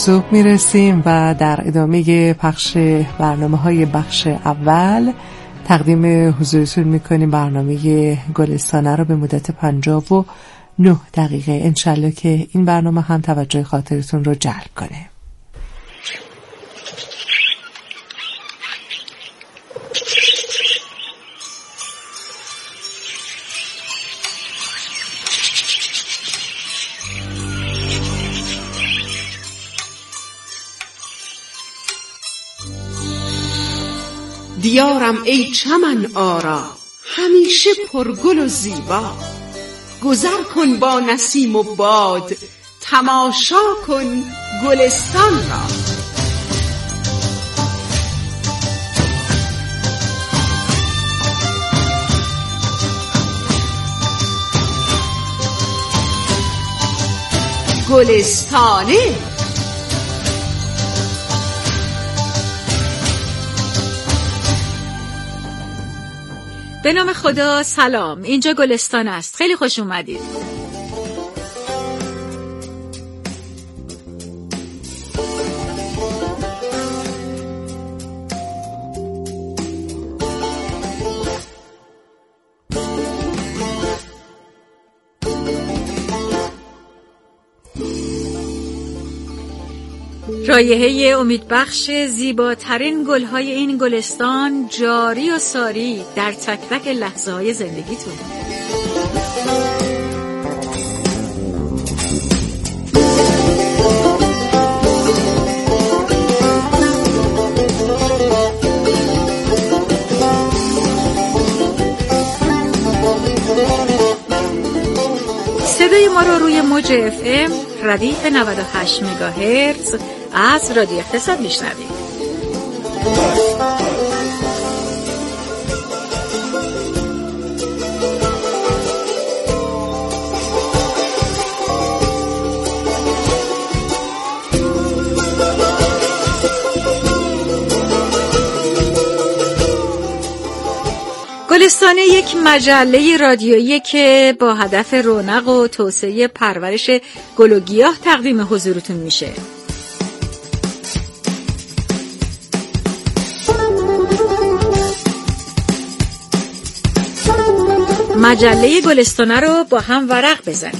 ظهر میرسیم و در ادامه پخش برنامه‌های بخش اول تقدیم حضورتون میکنیم برنامه گلستانه رو به مدت 59 دقیقه. انشالله که این برنامه هم توجه خاطرتون رو جلب کنه. دیارم ای چمن آرا، همیشه پرگل و زیبا. گذر کن با نسیم و باد، تماشا کن گلستان را. گلستانه. به نام خدا. سلام، اینجا گلستان است. خیلی خوش اومدید. رایحه امیدبخش زیباترین گل‌های این گلستان جاری و ساری در تک تک لحظه‌های زندگیتون. صدای ما رو روی موج FM ردیف 98 مگاهرتز از رادیو اقتصاد میشنوید. گلستانه یک مجله رادیویی که با هدف رونق و توسعه پرورش گل و گیاه تقدیم حضورتون میشه. مجله گلستانه رو با هم ورق بزنیم.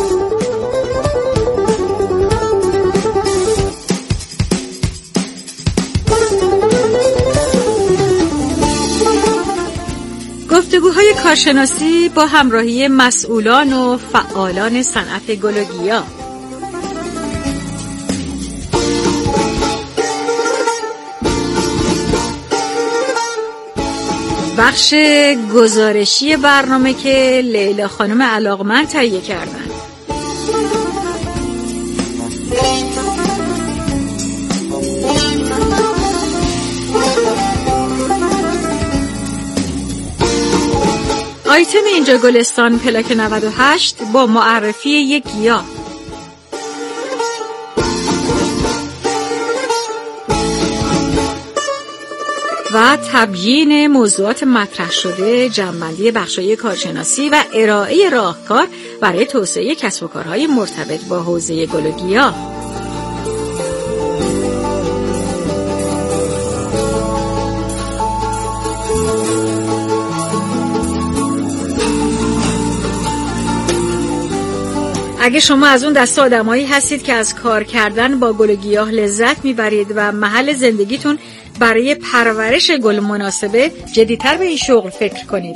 گفتگوهای کارشناسی با همراهی مسئولان و فعالان صنعت گل و گیاه. بخش گزارشی برنامه که لیلا خانم علاقمند تهیه کردن. آیتم اینجا گلستان پلاک 98 با معرفی یک گیاه. و تبیین موضوعات مطرح شده، جمع‌بندی بخش‌های کارشناسی و ارائه راهکار برای توسعه کسب و کارهای مرتبط با حوزه گل و گیاه. اگه شما از اون دسته آدمایی هستید که از کار کردن با گل و گیاه لذت میبرید و محل زندگیتون برای پرورش گل مناسبه، جدی‌تر به این شغل فکر کنید.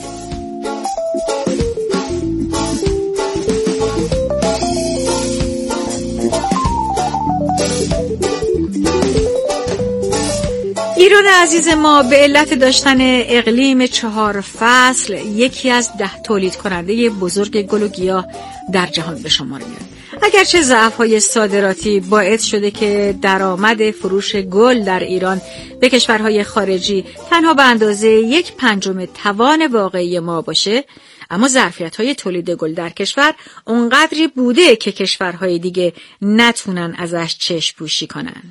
ایران عزیز ما به علت داشتن اقلیم 4 فصل یکی از 10 تولید کننده بزرگ گل و گیاه در جهان به شمار میاد. اگرچه ضعف‌های صادراتی باعث شده که درآمد فروش گل در ایران به کشورهای خارجی تنها به اندازه 1/5 توان واقعی ما باشه، اما ظرفیت‌های تولید گل در کشور اونقدری بوده که کشورهای دیگه نتونن ازش چشم پوشی کنن.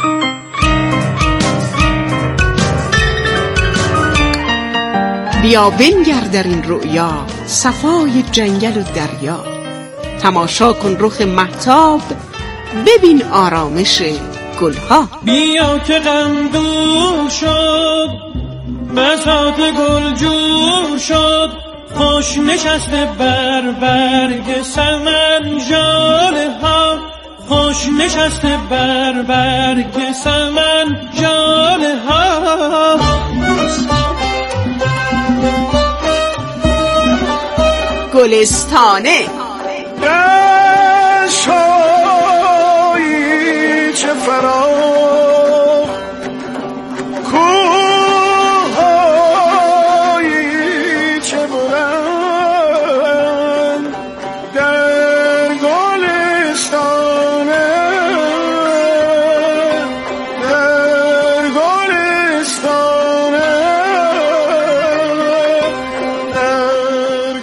بیا بنگر در این رؤیا، صفای جنگل و دریا. تماشا کن رخ مهتاب ببین آرامش گلها. بیا که غم دور شد، بساط گل جور شد، خوش نشسته بر برگ سمن ژاله ها، خوش نشسته بر برگ سمن ژاله ها. گلستانه دشت‌هایی چه فراخ، کوه‌هایی چه بلند، در گلستانه، در گلستانه، در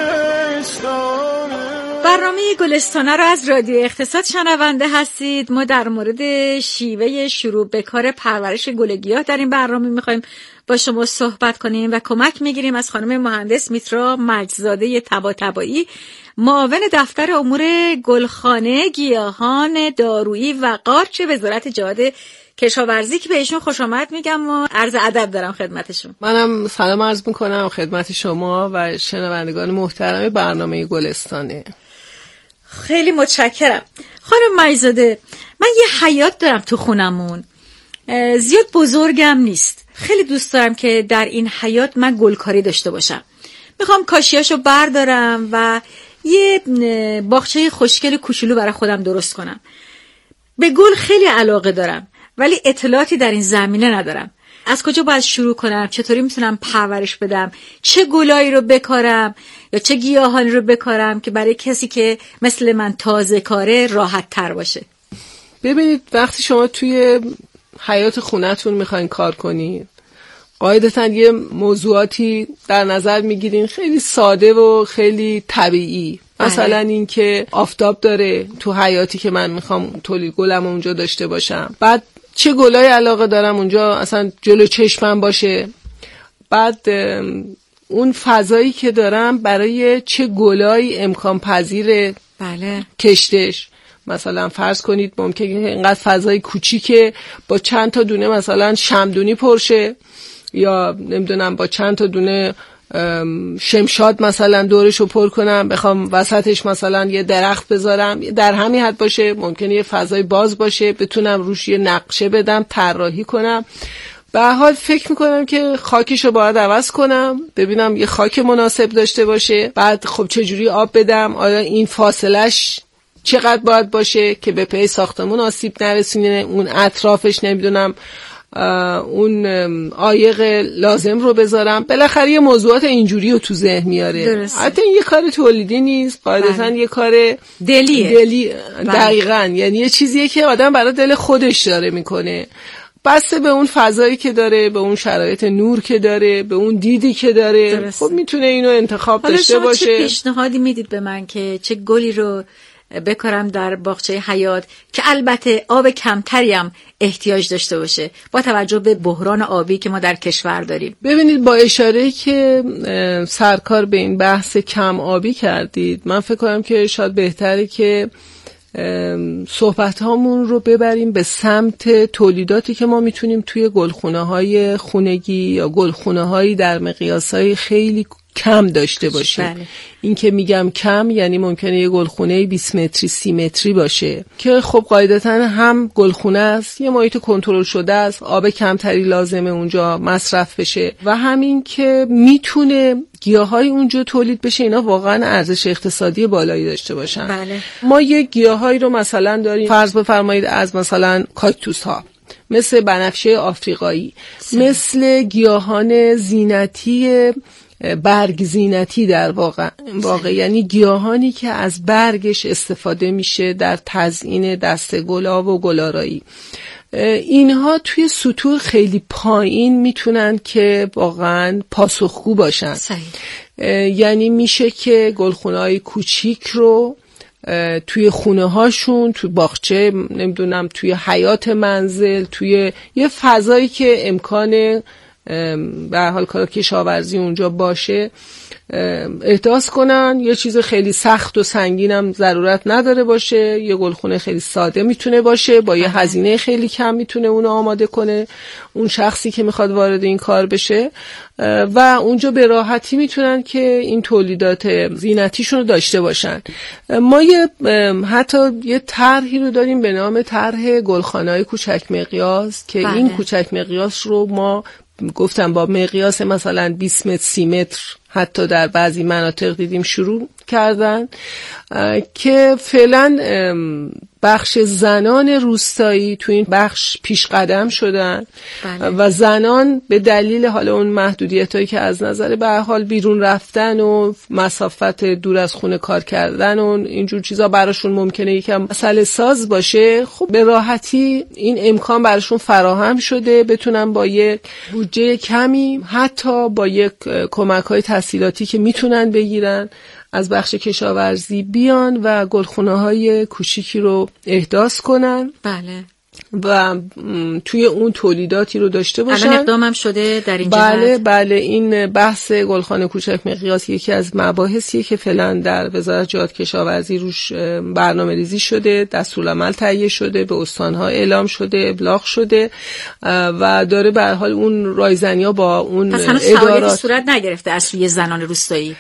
گلستانه. برنامه گلستانه را از رادیو اقتصاد شنونده هستید. ما در مورد شیوه شروع به کار پرورش گل گیاه در این برنامه میخوایم با شما صحبت کنیم و کمک میگیریم از خانم مهندس میترا مجدزاده طباطبایی، معاون دفتر امور گلخانه، گیاهان دارویی و قارچ وزارت جهاد کشاورزی، که بهشون خوش آمد میگم و عرض ادب دارم خدمتشون. منم سلام عرض میکنم خدمت شما و شنوندگان محترم برنامه گلستانه. خیلی متشکرم. خانم مجدزاده، من یه حیاط دارم تو خونمون، زیاد بزرگم نیست. خیلی دوست دارم که در این حیاط من گلکاری داشته باشم. میخوام کاشیاشو بردارم و یه باغچه خوشگل کوچولو برای خودم درست کنم. به گل خیلی علاقه دارم ولی اطلاعاتی در این زمینه ندارم. از کجا باید شروع کنم؟ چطوری میتونم پرورش بدم؟ چه گلایی رو بکارم یا چه گیاهانی رو بکارم که برای کسی که مثل من تازه کاره راحت تر باشه؟ ببینید، وقتی شما توی حیات خونتون میخواین کار کنید، قاعدتاً یه موضوعاتی در نظر میگیرین خیلی ساده و خیلی طبیعی. مثلا این که آفتاب داره تو حیاتی که من میخوام تولید گلم اونجا داشته باشم، بعد چه گلای علاقه دارم اونجا اصلا جلو چشمم باشه، بعد اون فضایی که دارم برای چه گلای امکان پذیره کشتش. مثلا فرض کنید ممکنه اینقدر فضای کوچیکه با چند تا دونه مثلا شمدونی پرشه، یا نمیدونم با چند تا دونه شمشاد مثلا دورشو پر کنم، بخوام وسطش مثلا یه درخت بذارم، در همین حد باشه. ممکنه یه فضای باز باشه، بتونم روش یه نقشه بدم، طراحی کنم. به هر حال فکر میکنم که خاکشو باید عوض کنم، ببینم یه خاک مناسب داشته باشه. بعد خب چجوری آب بدم، آیا این فاصلش چقدر باید باشه که به پی ساختمون آسیب نرسونه، اون اطرافش نمیدونم اون عایق لازم رو بذارم. بالاخره یه موضوعات اینجوری رو تو ذهن میاره. حتی این یه کار تولیدی نیست، قاعدتاً یه کار دلی دقیقاً. یعنی یه چیزیه که آدم برای دل خودش داره میکنه، بسته به اون فضایی که داره، به اون شرایط نور که داره، به اون دیدی که داره. خب میتونه اینو انتخاب داشته باشه. حالا شما چه پیشنهادی میدید به من که چه گلی رو بکارم در باغچه حیات که البته آب کمتری هم احتیاج داشته باشه با توجه به بحران آبی که ما در کشور داریم؟ ببینید، با اشاره که سرکار به این بحث کم آبی کردید، من فکر کنم که شاید بهتره که صحبت هامون رو ببریم به سمت تولیداتی که ما میتونیم توی گلخونه های خونگی یا گلخونه هایی در مقیاس های خیلی کم داشته باشه. بله. این که میگم کم یعنی ممکنه یه گلخونه 20 متری 30 متری باشه که خب قاعدتاً هم گلخونه است، یه محیط کنترل شده است، آب کمتری لازمه اونجا مصرف بشه و همین که میتونه گیاهای اونجا تولید بشه، اینا واقعا ارزش اقتصادی بالایی داشته باشن. بله. ما یه گیاهایی رو مثلا داریم، فرض بفرمایید از مثلا کاکتوس ها، مثل بنفشه آفریقایی، مثل گیاهان زینتی برگ زینتی در واقع یعنی گیاهانی که از برگش استفاده میشه در تزیین دسته گلاب و گلارایی. اینها توی سطوح خیلی پایین میتونن که واقعا پاسخگو باشن. یعنی میشه که گلخونه‌های کوچیک رو توی خونه هاشون، توی باغچه، نمیدونم توی حیات منزل، توی یه فضایی که امکان به هر حال کار کشاورزی اونجا باشه احداث کنن. یه چیز خیلی سخت و سنگینم ضرورت نداره باشه، یه گلخونه خیلی ساده میتونه باشه، با یه هزینه خیلی کم میتونه اونو آماده کنه اون شخصی که میخواد وارد این کار بشه و اونجا به راحتی میتونن که این تولیدات زینتیشون رو داشته باشن. ما حتی یه طرحی رو داریم به نام طرح گلخانه‌های کوچک مقیاس که این کوچک مقیاس رو ما گفتم با مقیاس مثلا 20 متر 30 متر حتی در بعضی مناطق دیدیم شروع کردن که فعلا بخش زنان روستایی تو این بخش پیش قدم شدن و زنان به دلیل حالا اون محدودیتایی که از نظر به هر حال بیرون رفتن و مسافت دور از خونه کار کردن و اینجور چیزا براشون ممکنه یکم مسئله ساز باشه، خب به راحتی این امکان براشون فراهم شده بتونن با یک بودجه کمی حتی با یک کمک‌های تسهیلاتی که میتونن بگیرن از بخش کشاورزی بیان و گلخونه‌های کوچیکی رو احداث کنن. بله. و توی اون تولیداتی رو داشته باشن. الان اقدامم شده در این جهت. بله این بحث گلخانه کوچک مقیاس یکی از مباحثیه که فعلا در وزارت جهاد کشاورزی روش برنامه ریزی شده، دستورالعمل تهیه شده، به استان‌ها اعلام شده، ابلاغ شده و داره به هر حال اون رایزنی‌ها با اون ادارات صورت نگرفته از سوی زنان روستایی.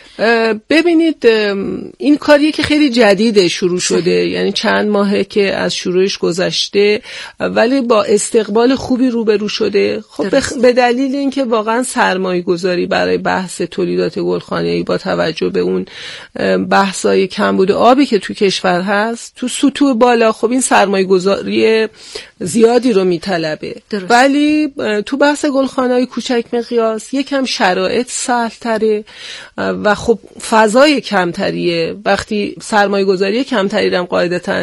ببینید این کاریه که خیلی جدید شروع شده، یعنی چند ماهه که از شروعش گذشته ولی با استقبال خوبی روبرو شده. خب به دلیل اینکه واقعا سرمایه گذاری برای بحث تولیدات گلخانه‌ای با توجه به اون بحث‌های کمبود آبی که تو کشور هست تو سطوح بالا، خب این سرمایه گذاری زیادی رو میطلبه. ولی تو بحث گلخانه‌های کوچک مقیاس یکم شرایط سهل‌تره و خب فضای کمتریه. وقتی سرمایه گذاری کمتری هم قاعدتاً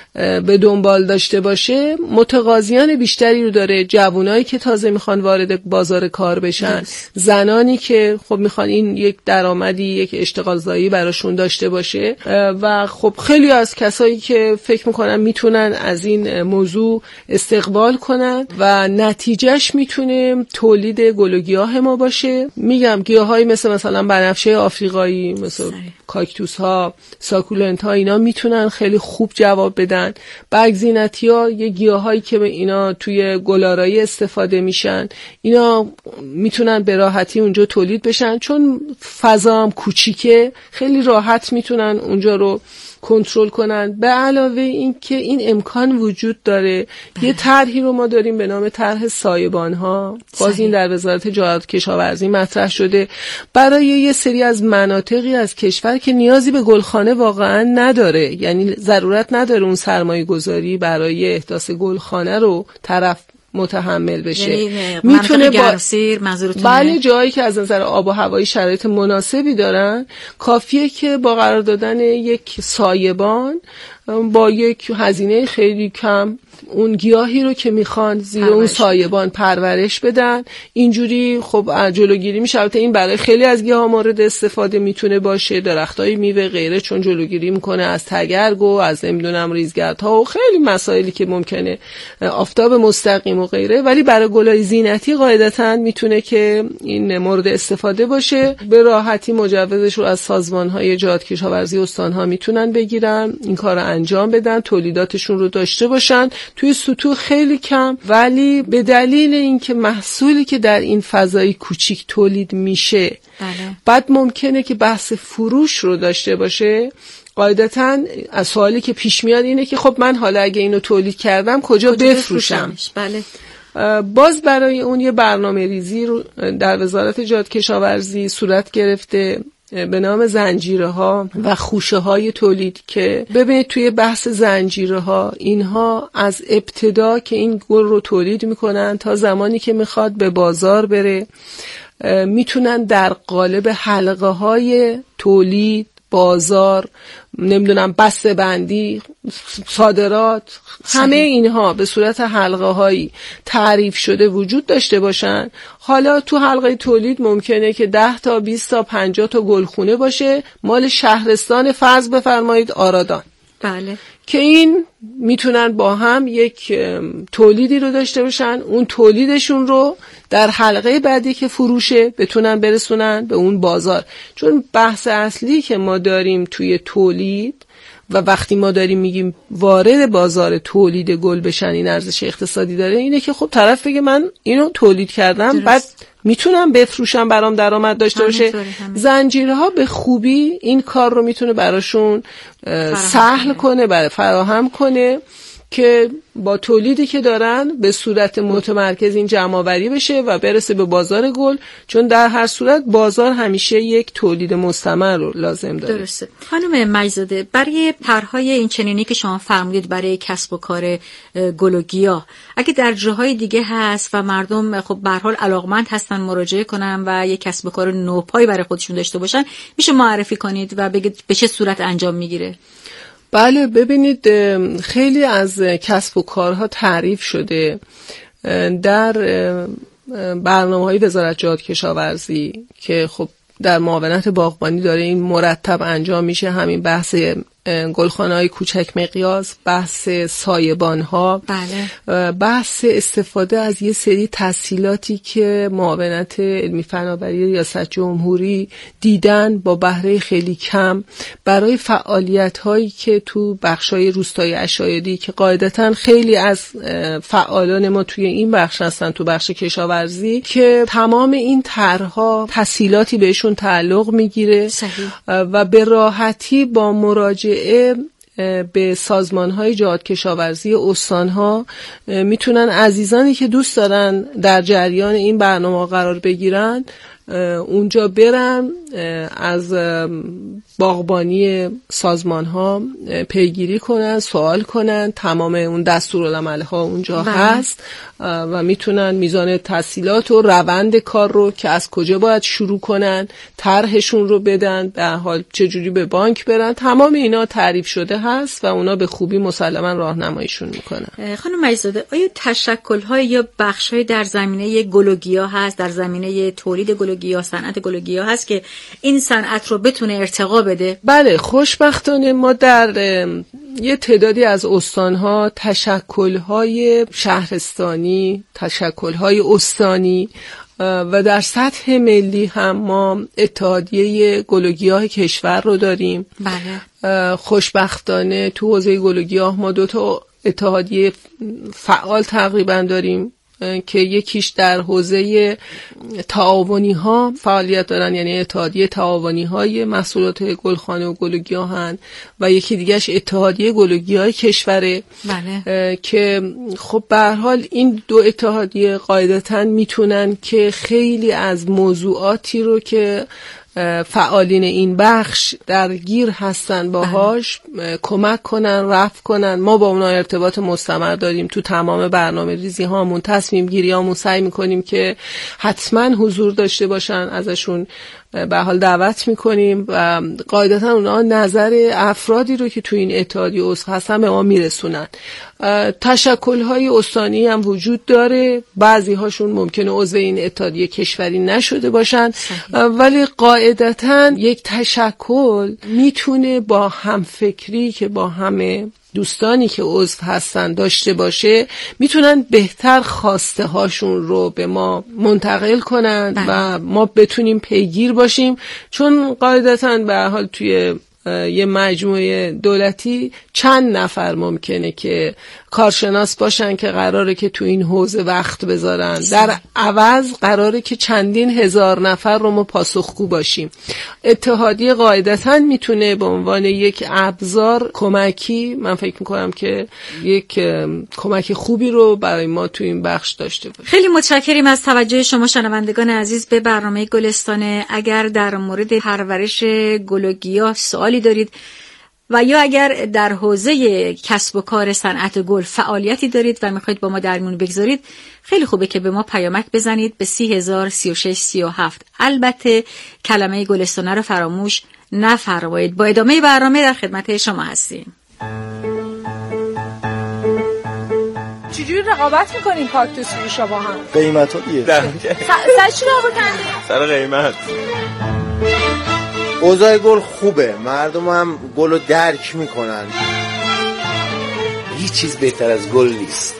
به دنبال داشته باشه متقاضیان بیشتری رو داره، جوانایی که تازه میخوان وارد بازار کار بشن، زنانی که خب میخوان این یک درآمدی یک اشتغال زایی براشون داشته باشه و خب خیلی از کسایی که فکر میکنن میتونن از این موضوع استقبال کنن و نتیجهش میتونه تولید گل و گیاه ما باشه. میگم گیاهایی مثلا بنفشه آفریقایی، مثل کاکتوس ها، ساکولنت ها، اینا میتونن خیلی خوب جواب بدن. برگ زینتی ها یه گیاهایی که اینا توی گلارایی استفاده میشن، اینا میتونن به راحتی اونجا تولید بشن چون فضا هم کوچیکه، خیلی راحت میتونن اونجا رو کنترل کنن. به علاوه این که این امکان وجود داره یه طرحی رو ما داریم به نام طرح سایبان ها، باز این در وزارت جهاد کشاورزی مطرح شده برای یه سری از مناطقی از کشور که نیازی به گلخانه واقعا نداره، یعنی ضرورت نداره اون سرمایه گذاری برای احداث گلخانه رو طرف متحمل بشه. یعنی میتونه گرمسیر منظورتونه؟ بله، جایی که از نظر آب و هوایی شرایط مناسبی دارن، کافیه که با قرار دادن یک سایبان با یک هزینه خیلی کم اون گیاهی رو که میخوان زیر اون سایبان پرورش بدن. اینجوری خب جلوگیری میشه. البته این برای خیلی از گیاها مورد استفاده میتونه باشه، درختای میوه غیره، چون جلوگیری میکنه از تگرگ و از نمیدونم ریزگردها و خیلی مسائلی که ممکنه آفتاب مستقیم و غیره. ولی برای گلای زینتی قاعدتاً میتونه که این مورد استفاده باشه. به راحتی مجوزش رو از سازمان‌های جهاد کشاورزی استان‌ها میتونن بگیرن، این کارو انجام بدن، تولیداتشون رو داشته باشن توی سطوح خیلی کم. ولی به دلیل اینکه محصولی که در این فضای کوچیک تولید میشه بعد ممکنه که بحث فروش رو داشته باشه. قاعدتاً از سوالی که پیش میاد اینه که خب من حالا اگه اینو تولید کردم کجا بفروشم؟ بله. باز برای اون یه برنامه ریزی رو در وزارت جهاد کشاورزی صورت گرفته به نام زنجیره ها و خوشه های تولید، که ببینید توی بحث زنجیره ها اینها از ابتدا که این گل رو تولید میکنن تا زمانی که میخواد به بازار بره میتونن در قالب حلقه های تولید، بازار، نمیدونم بسته بندی، صادرات، همه اینها به صورت حلقه هایی تعریف شده وجود داشته باشن. حالا تو حلقه تولید ممکنه که 10 تا 20 تا 50 تا گلخونه باشه مال شهرستان، فرض بفرمایید آرادان. بله. که این میتونن با هم یک تولیدی رو داشته باشن، اون تولیدشون رو در حلقه بعدی که فروشه بتونن برسونن به اون بازار. چون بحث اصلی که ما داریم توی تولید و وقتی ما داریم میگیم وارد بازار تولید گل بشن این ارزش اقتصادی داره، اینه که خب طرف بگه من اینو تولید کردم درست. بعد میتونم بفروشم برام درآمد داشته باشه. زنجیرها به خوبی این کار رو میتونه براشون سهل کنه، فراهم کنه که با تولیدی که دارن به صورت متمرکز این جمع‌آوری بشه و برسه به بازار گل، چون در هر صورت بازار همیشه یک تولید مستمر رو لازم داره. درسته. خانم مجیدزاده، برای طرح‌های این چنینی که شما فرمودید برای کسب و کار گل و گیاه، اگه در جاهای دیگه هست و مردم خب به هر حال علاقمند هستن مراجعه کنن و یک کسب و کار نوپایی برای خودشون داشته باشن، میشه معرفی کنید و بگید به چه صورت انجام میگیره؟ بله، ببینید خیلی از کسب و کارها تعریف شده در برنامه‌های وزارت جهاد کشاورزی که خب در معاونت باغبانی داره این مرتب انجام میشه. همین بحث گلخانه‌های کوچک مقیاس، بحث سایبان‌ها، بله. بحث استفاده از یه سری تسهیلاتی که معاونت علمی فناوری ریاست جمهوری دیدن با بهره خیلی کم برای فعالیت‌هایی که تو بخشای روستای عشایری که قاعدتاً خیلی از فعالان ما توی این بخش هستن، تو بخش کشاورزی، که تمام این طرح‌ها تسهیلاتی بهشون تعلق میگیره و به راحتی با مراجعه به سازمان‌های جهاد کشاورزی استان‌ها میتونن عزیزانی که دوست دارن در جریان این برنامه قرار بگیرن اونجا برن، از باغبانی سازمان‌ها پیگیری کنن، سوال کنن، تمام اون دستورالعمل‌ها اونجا هست و میتونن میزان تسهیلات و روند کار رو که از کجا باید شروع کنن، طرحشون رو بدن، به حال چجوری به بانک برن، تمام اینا تعریف شده هست و اونا به خوبی مسلما راهنماییشون میکنن. خانم مجیدزاده، آیا تشکل‌های یا بخش‌های در زمینه گل و گیاه هست، در زمینه تولید گل و گیاه، صنعت گل و گیاه هست که این صنعت رو بتونه ارتقا بده؟ بله، خوشبختانه ما در یه تعدادی از استان‌ها تشکل‌های شهرستانی، تشکل‌های استانی و در سطح ملی هم ما اتحادیه گل و گیاه کشور رو داریم. بله. خوشبختانه تو حوزه گل و گیاه ما 2 اتحادیه فعال تقریبا داریم که یکیش در حوزه تعاونی ها فعالیت دارن، یعنی اتحادیه تعاونی های محصولات گلخانه و گل و گیاهن، و یکی دیگهش اتحادیه گل و گیاه کشوره. بله. که خب به هر حال این 2 اتحادیه قاعدتاً میتونن که خیلی از موضوعاتی رو که فعالین این بخش درگیر هستن باهاش کمک کنن، رفع کنن. ما با اونا ارتباط مستمر داریم، تو تمام برنامه ریزی هامون، تصمیم گیری هامون سعی میکنیم که حتما حضور داشته باشن، ازشون به حال دعوت میکنیم و قاعدتا اونا نظر افرادی رو که تو این اتحادیه عضو هستن به ما میرسونن. تشکل‌های استانی هم وجود داره، بعضی هاشون ممکنه عضو این اتحادیه کشوری نشده باشن، ولی قاعدتا یک تشکل میتونه با همفکری که با همه دوستانی که عضو هستن داشته باشه، میتونن بهتر خواسته هاشون رو به ما منتقل کنن و ما بتونیم پیگیر باشیم، چون قاعدتاً به هر حال توی یه مجموعه دولتی چند نفر ممکنه که کارشناس باشن که قراره که تو این حوزه وقت بذارن، در عوض قراره که چندین هزار نفر رو ما پاسخگو باشیم. اتحادیه قاعدتاً میتونه به عنوان یک ابزار کمکی، من فکر میکنم که یک کمک خوبی رو برای ما تو این بخش داشته باشه. خیلی متشکریم از توجه شما شنوندگان عزیز به برنامه گلستان. اگر در مورد پرورش گل و گیاه سوالی دارید و یا اگر در حوزه کسب و کار صنعت گل فعالیتی دارید و میخواید با ما در میون بگذارید، خیلی خوبه که به ما پیامک بزنید به 30,036,37. البته کلمه گلستان رو فراموش نفرمایید. با ادامه برنامه در خدمت شما هستیم. چجوری رقابت میکنین کاکتوس فروشا با هم؟ قیمت ها دیگه سر چی رقابت کردین؟ سر قیمت. اوضاع گل خوبه، مردم هم گل رو درک میکنن. هیچ چیز بهتر از گل نیست.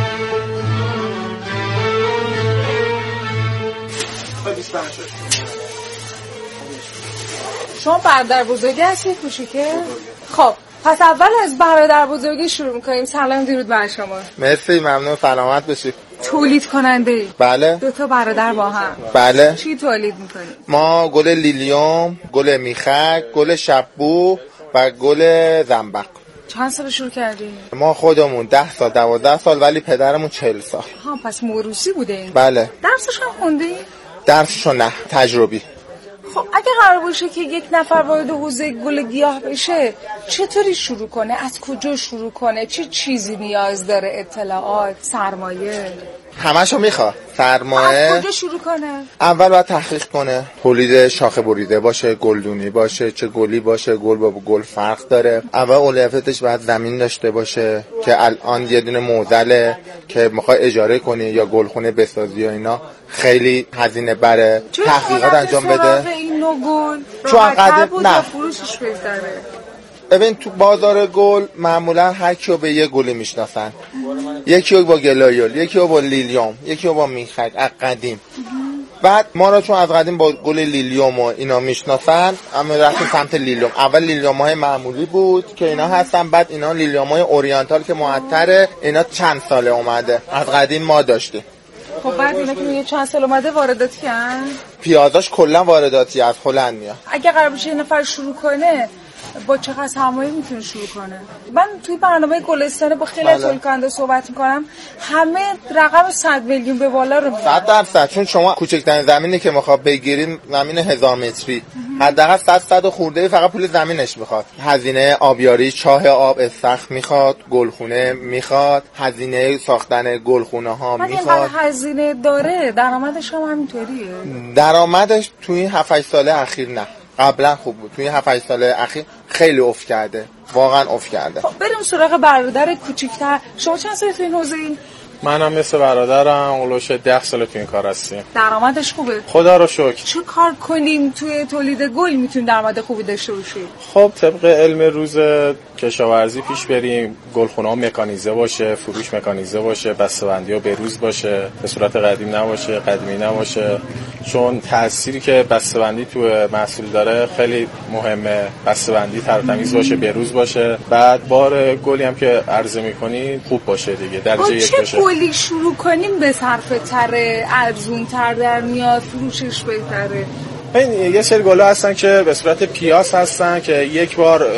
شما برادر بزرگی هستی کوچیکه؟ خب پس اول از برادر بزرگی شروع میکنیم. سلام درود بر شما. مرسی، ممنون، سلامت باشید. تولید کننده ای؟ بله. 2 برادر با هم؟ بله. چی تولید میکنید؟ ما گل لیلیوم، گل میخک، گل شببو و گل زنبق. چند سال شروع کردی؟ ما خودمون 10 سال 12 سال ولی پدرمون 40 سال. ها پس موروثی بوده این؟ بله. درسش هم خوندی؟ درسشو نه، تجربی. خب اگه قرار باشه که یک نفر وارد حوزه گل گیاه بشه چطوری شروع کنه؟ از کجا شروع کنه؟ چه چیزی نیاز داره؟ اطلاعات، سرمایه؟ همشو میخواد. سرمایه. از کجا شروع کنه؟ اول باید تحقیق کنه. تولید شاخه بریده باشه، گلدونی باشه، چه گلی باشه. گل با گل فرق داره. اول اولویتش باید زمین داشته باشه که الان یه دونه معضله که میخوای اجاره کنی یا گلخونه بسازی و اینا خیلی هزینه بره. تحقیقات انجام بده. این نوع گل چون قدر نه فروشش بهتره. ببین تو بازار گل معمولا هر کیو به یه گلی میشناسن. یکی با گلایول، یکی با لیلیوم، یکی با میخک از قدیم. بعد ما را چون از قدیم با گل لیلیوم و اینا میشناسن، اما رفتیم سمت لیلیوم. اول لیلیوم های معمولی بود که اینا هستن، بعد اینا لیلیوم های اورینتال که معطره، اینا چند ساله اومده. از قدیم ما داشتیم. خب بعد اینا که میگه چند سال اومده وارداتی هن؟ پیازاش کلا وارداتی از هلند میاد. اگه قرار باشه یه نفر شروع کنه با چقدر سرمایه میتونه شروع کنه؟ من توی برنامه گلستان با خیلی تولید کننده صحبت میکنم، همه رقم 100 میلیون به بالا رو میگن. 100%. چون شما کوچکترین زمینی که میخواد بگیرین زمین 1000 متری حداقل 100 خورده فقط پول زمینش میخواد. هزینه آبیاری، چاه آب، استخر میخواد، گلخونه میخواد، هزینه ساختن گلخونه ها میخواد. این هزینه داره، درآمدش هم همینطوریه؟ درآمدش توی این 7-8 ساله اخیر نه. قبلا خوب بود. توی 7-8 ساله اخیر خیلی افت کرده. واقعا افت کرده. خب بریم سراغ برادر کوچیک‌تر. شما چند سال تو این حوزه‌ای؟ منم مثل برادرم اولش 10 سال تو این کار هستیم. درآمدش خوبه؟ خدا رو شکر. چه کار کنیم توی تولید گل میتونیم درآمد خوبی داشته باشیم؟ خب طبق علم روز کشاورزی پیش بریم. گلخونه ها مکانیزه باشه، فروش مکانیزه باشه، بسته‌بندی ها به روز باشه، به صورت قدیم نباشه، قدیمی نباشه. چون تأثیری که بسته‌بندی تو محصول داره خیلی مهمه. بسته‌بندی تمیز باشه، به روز باشه. بعد بار گلی هم که عرضه می‌کنی خوب باشه دیگه. درجه 1 باشه. گلی شروع کنیم به صرفه تره، ارزون تر در میاد، فروشش بهتره؟ این یه سری گلا هستن که به صورت پیاس هستن که یک بار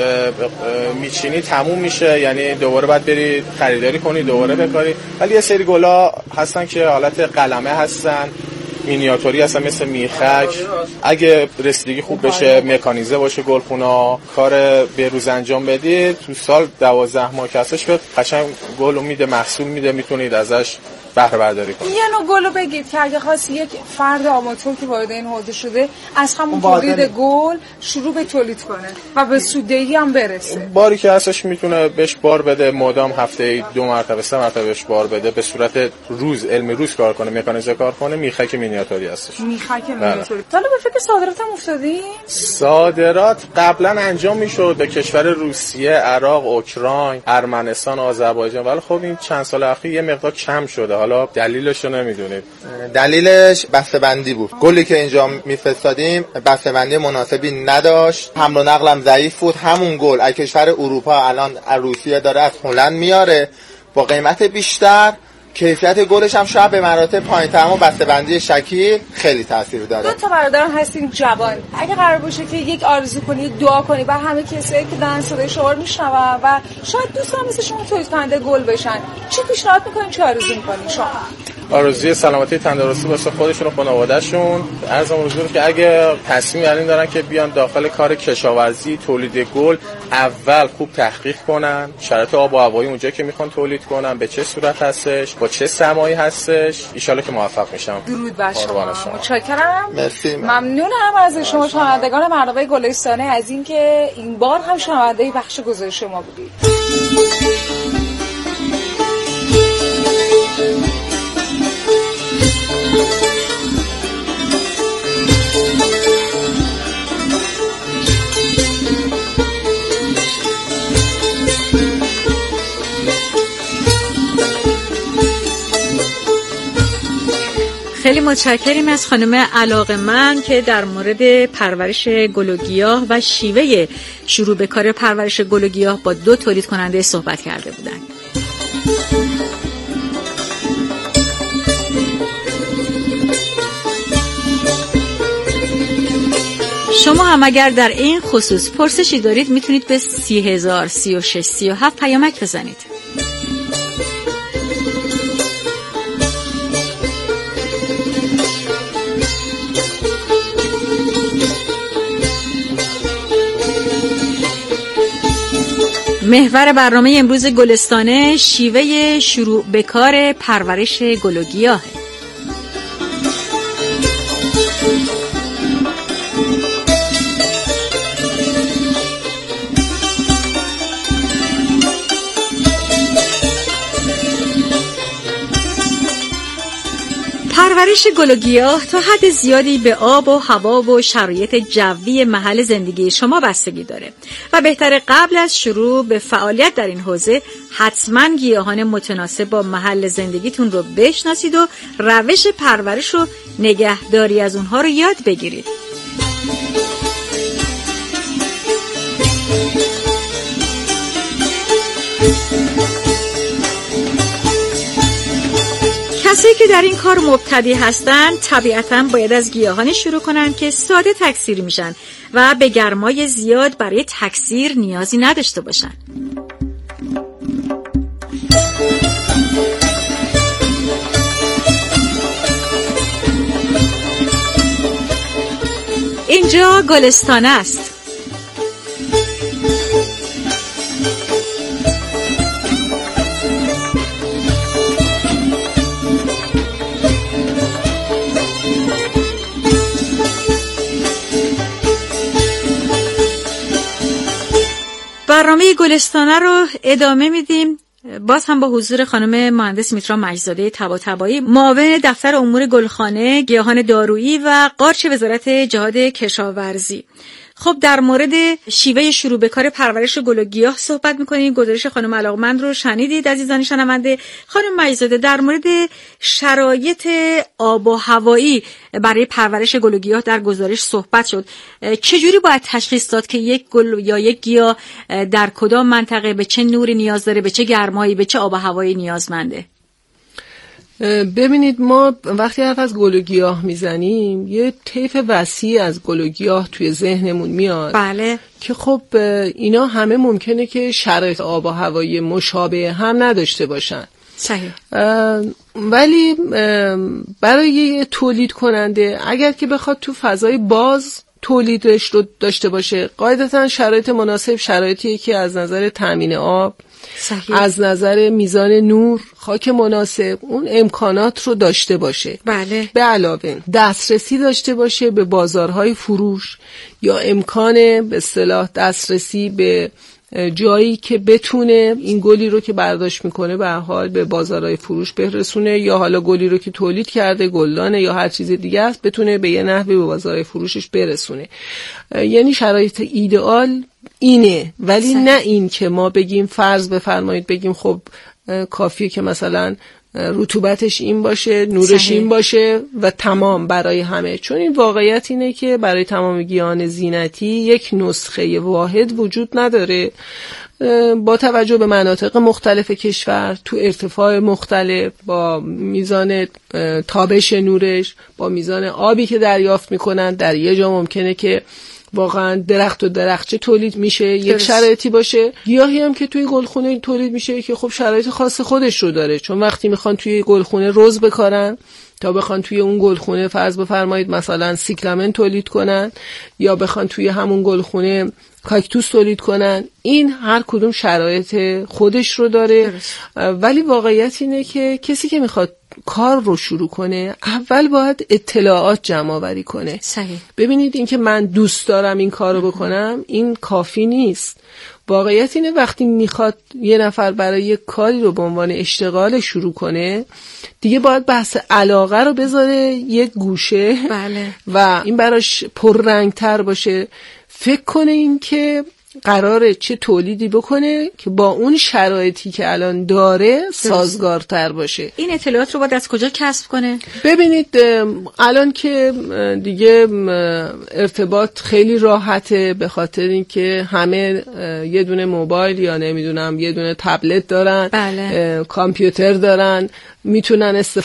میچینی تموم میشه، یعنی دوباره باید بری خریداری کنی دوباره بکاری. ولی یه سری گلا هستن که حالت قلمه هستن، مینیاتوری هستن مثل میخک. اگه رسیدگی خوب بشه، مکانیزه باشه، گلخونا کار به روز انجام بدید، تو سال 12 ماه کسش به قشنگ گل میده، محصول میده، میتونید ازش بهره برداری کنید. یه نوع گلو بگید که اگه خواست یک فرد آماتور که وارد این حوزه شده از همون تولید گل شروع به تولید کنه و به سوددهی هم برسه، باری که هستش میتونه بهش بار بده، مدام هفته 2 مرتبه 3 مرتبه بهش بار بده، به صورت روز علمی روز کار کنه، مکانیزه کار کنه. میخک مینیاتوری هستش. میخک مینیاتوری. حالا به فکر صادرات هم افتادی؟ صادرات قبلا انجام میشد به کشور روسیه، عراق، اوکراین، ارمنستان، آذربایجان، ولی خب این چند سال اخیر یه مقدار کم شده. حالا دلیلش رو نمیدونید. دلیلش بسته‌بندی بود. گلی که اینجا میفرستادیم بسته‌بندی مناسبی نداشت، حمل و نقلم ضعیف بود. همون گل از کشور اروپا الان از روسیه داره از هلند میاره با قیمت بیشتر، کیفیت گلش هم شاید به مراتب پایین‌تر، اما بسته‌بندی شکیل خیلی تاثیر داره. 2 تا برادر هستین جوان، اگه قرار باشه که یک آرزو کنی، دعا کنی بر همه کسایی که دارن صدای شما رو میشنون و شاید دوستان مثل شما تولید کننده گل بشن، چی پیشنهاد میکنین، چه آرزو میکنین شما؟ آرزوی سلامتی تندرستی واسه خودشون و خانواده‌شون. عرضم حضور که اگه تصمیم گرفتن دارن که بیان داخل کار کشاورزی، تولید گل، اول خوب تحقیق کنن شرایط آب و هوایی اونجا که میخوان تولید کنن به چه صورت هستش، با چه سرمایه‌ای هستش. ان شاءالله که موفق میشن. درود بر شما. متشکرم. مرسی. ممنونم از شما شنوندگان برنامه گلستانه از اینکه این بار هم شنونده بخش گزارش ما بودید. خیلی متشکریم از خانم علاقه‌مند که در مورد پرورش گل و گیاه و شیوه شروع به کار پرورش گل و گیاه با 2 تولید کننده صحبت کرده بودند. شما هم اگر در این خصوص پرسشی دارید میتونید به 30,000 36 37 پیامک بزنید. محور برنامه امروز گلستانه شیوه شروع به کار پرورش گل و گیاه. پرورش گل و گیاه تا حد زیادی به آب و هوا و شرایط جوی محل زندگی شما بستگی داره و بهتره قبل از شروع به فعالیت در این حوزه حتما گیاهان متناسب با محل زندگیتون رو بشناسید و روش پرورش و نگهداری از اونها رو یاد بگیرید. کسایی که در این کار مبتدی هستن طبیعتاً باید از گیاهانی شروع کنن که ساده تکثیر میشن و به گرمای زیاد برای تکثیر نیازی نداشته باشن. اینجا گلستانه است. برنامه گلستانه رو ادامه میدیم، باز هم با حضور خانم مهندس میترا مجزاده طباطبایی، معاون دفتر امور گلخانه، گیاهان دارویی و قارچ وزارت جهاد کشاورزی. خب در مورد شیوه شروع به کار پرورش گل و گیاه صحبت می‌کنیم. گزارش خانم علاقمند رو شنیدید عزیزان شنونده. خانم مجزاده، در مورد شرایط آب و هوایی برای پرورش گل و گیاه در گزارش صحبت شد. چجوری باید تشخیص داد که یک گل یا یک گیاه در کدام منطقه به چه نوری نیاز داره، به چه گرمایی، به چه آب و هوایی نیازمنده؟ ببینید، ما وقتی حرف از گل و گیاه میزنیم یه طیف وسیع از گل و گیاه توی ذهنمون میاد. بله. که خب اینا همه ممکنه که شرایط آب و هوایی مشابه هم نداشته باشن. صحیح. ولی برای یه تولید کننده اگر که بخواد تو فضای باز تولیدش رو داشته باشه، قاعدتا شرایط مناسب شرایطیه که از نظر تامین آب، صحیح، از نظر میزان نور، خاک مناسب، اون امکانات رو داشته باشه. بله. به علاوه دسترسی داشته باشه به بازارهای فروش یا امکان به اصطلاح دسترسی به جایی که بتونه این گلی رو که برداشت میکنه به حال به بازارهای فروش برسونه، یا حالا گلی رو که تولید کرده، گلدانه یا هر چیز دیگه است، بتونه به یه نحوی به بازارهای فروشش برسونه. یعنی شرایط ایدئال اینه، ولی نه این که ما بگیم فرض بفرمایید بگیم خب کافیه که مثلا رطوبتش این باشه، نورش این باشه و تمام برای همه. چون این واقعیت اینه که برای تمام گیاهان زینتی یک نسخه واحد وجود نداره. با توجه به مناطق مختلف کشور، تو ارتفاع مختلف، با میزان تابش نورش، با میزان آبی که دریافت میکنن، در یه جا ممکنه که واقعا درخت و درختچه تولید میشه، یک شرایطی باشه. گیاهی هم که توی گلخونه تولید میشه که خب شرایط خاص خودش رو داره، چون وقتی میخوان توی گلخونه رز بکارن تا بخوان توی اون گلخونه فرض بفرمایید مثلا سیکلامن تولید کنن، یا بخوان توی همون گلخونه کاکتوس تولید کنن، این هر کدوم شرایط خودش رو داره. ولی واقعیت اینه که کسی که میخواد کار رو شروع کنه اول باید اطلاعات جمع آوری کنه. صحیح. ببینید، این که من دوست دارم این کار رو بکنم این کافی نیست. واقعیت اینه وقتی میخواد یه نفر برای یک کاری رو به عنوان اشتغال شروع کنه، دیگه باید بحث علاقه رو بذاره یک گوشه. بله. و این براش پررنگتر باشه. فکر کنه این که قراره چه تولیدی بکنه که با اون شرایطی که الان داره سازگارتر باشه. این اطلاعات رو باید از کجا کسب کنه؟ ببینید الان که دیگه ارتباط خیلی راحته، به خاطر اینکه همه یه دونه موبایل یا نمیدونم یه دونه تبلت دارن، بله. کامپیوتر دارن، میتونن